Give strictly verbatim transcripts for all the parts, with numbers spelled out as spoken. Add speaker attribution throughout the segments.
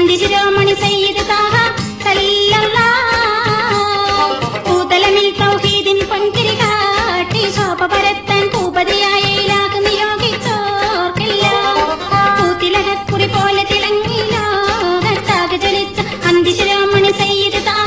Speaker 1: അന്തിശിരോമണി സയ്യിദ് താഹ പൂതലമിൽ തൗഹീദിൻ പൊൻതിരി കാട്ടി ശോഭ പരത്താൻ ഭൂപതിയായ ഇലാഹ് നിയോഗിച്ചോർക്കെല്ലാം പൂത്തിലകക്കുറി പോലെ തിളങ്ങി ലോകത്താകെ ജ്വലിച്ച അന്തിശിരോമണി സയ്യിദ് താഹ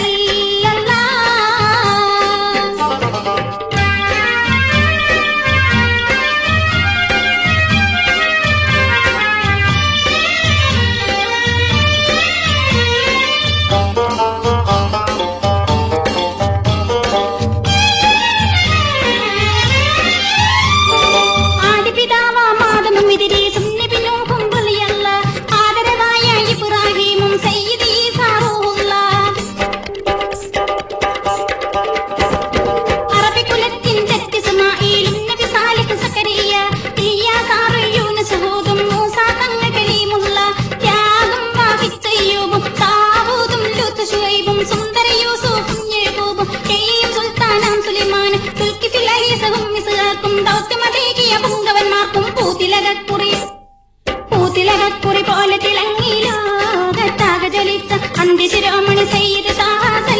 Speaker 1: പൂത്തിലകക്കുറി പോലെ തിളങ്ങി ലോകത്താകെ ജ്വലിച്ച അന്തിശിരോമണി സയ്യിദ് താഹ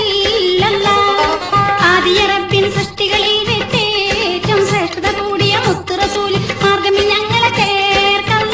Speaker 1: ആദിയ റബ്ബിൻ സൃഷ്ടികളിൽ വെച്ചേറ്റവും ശ്രേഷ്ഠത കൂടിയ മുത്ത് റസൂൽ മാർഗമിൽ ഞങ്ങളെ ചേർക്കല്ല.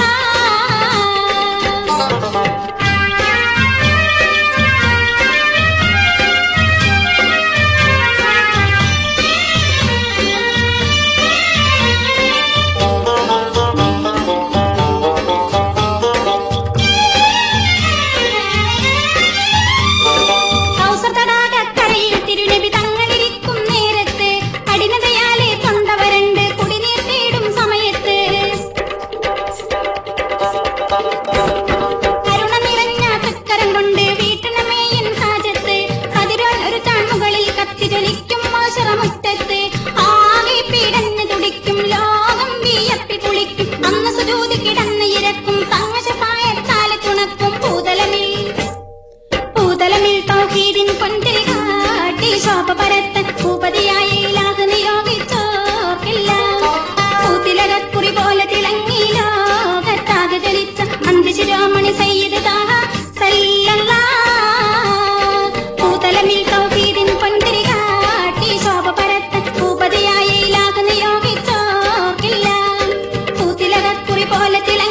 Speaker 1: പൂതലമിൽ തൗഹീദിൻ പൊൻതിരി കാട്ടി ശോഭ പരത്താൻ ഭൂപതിയായ ഇലാഹ് നിയോഗിച്ചോർക്കെല്ലാം പൂത്തിലകക്കുറി പോലെ തിളങ്ങി ലോകത്താകെ ജ്വലിച്ച അന്തിശിരോമണി സയ്യിദ് താഹ പൂതലമിൽ തൗഹീദിൻ പൊൻതിരി കാട്ടി ശോഭ പരത്താൻ ഭൂപതിയായ ഇലാഹ് നിയോഗിച്ചോർക്കെല്ലാം പൂത്തിലകക്കുറി പോലെ തിളങ്ങി